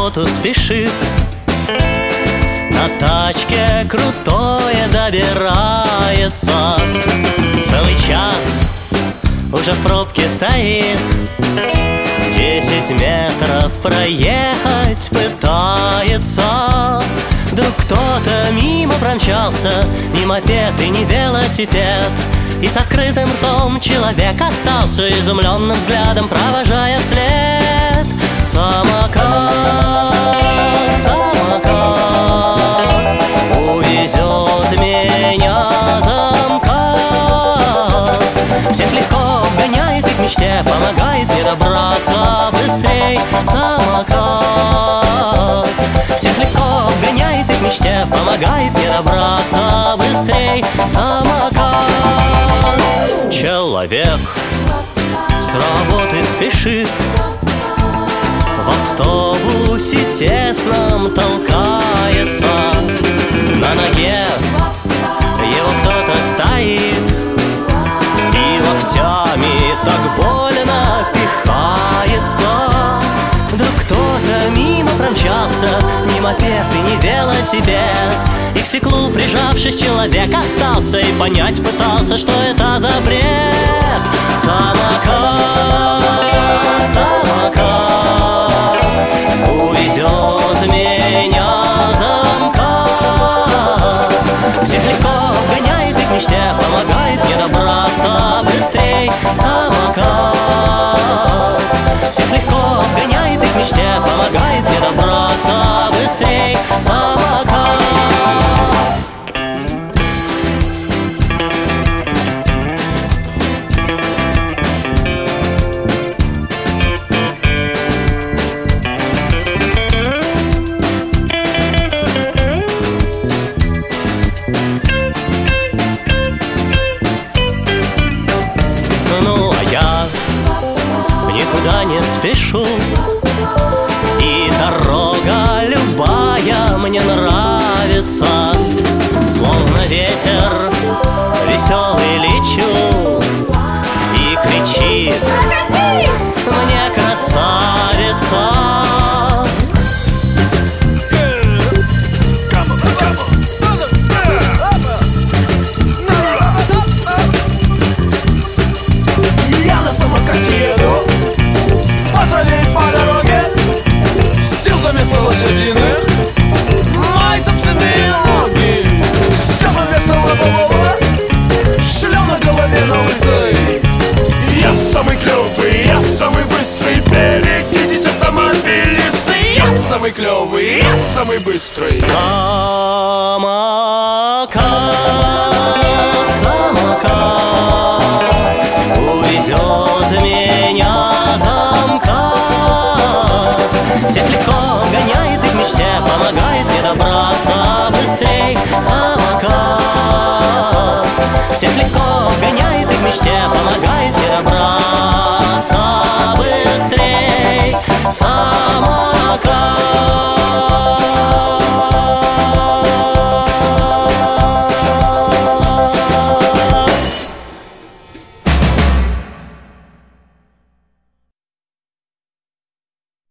работу спешит, на тачке крутое добирается. Целый час уже в пробке стоит, 10 метров проехать пытается. Вдруг кто-то мимо промчался, ни мопед и ни велосипед, и с открытым ртом человек остался, изумленным взглядом провожая вслед. Самокат, самокат, увезет меня замкат. Всех легко вгоняет и к мечте помогает мне добраться быстрей. Самокат всех легко вгоняет и к мечте помогает мне добраться быстрей. Самокат. Человек с работы спешит, в автобусе тесном толкается, на ноге его кто-то стоит и локтями так больно пихается. Вдруг кто-то мимо промчался, ни мопед и ни велосипед, и к стеклу прижавшись человек остался и понять пытался, что это за бред. Самокат, самокат, увезет меня замкат. Всех легко вгоняет и к мечте помогает мне добраться быстрей. Самокат всех легко вгоняет и к мечте помогает мне добраться быстрей. Самокат. Ну, а я никуда не спешу, и дорога любая мне нравится. Словно ветер веселый лечу, и кричит мне красавица. Я на самокате еду патрулей по дороге, сил за место лошадиных мои собственные ноги. Степа вместо лобового, шлем на голове на лысой. Я самый клёвый, я самый быстрый, берегитесь, автомобилисты. Я самый клёвый, я самый быстрый. Самокат, самокат, увезет меня замкат. Всех легко гоняет и к мечте помогает мне добраться быстрей. Самокат всех легко гоняет и к мечте помогает мне добраться быстрей. Самокат.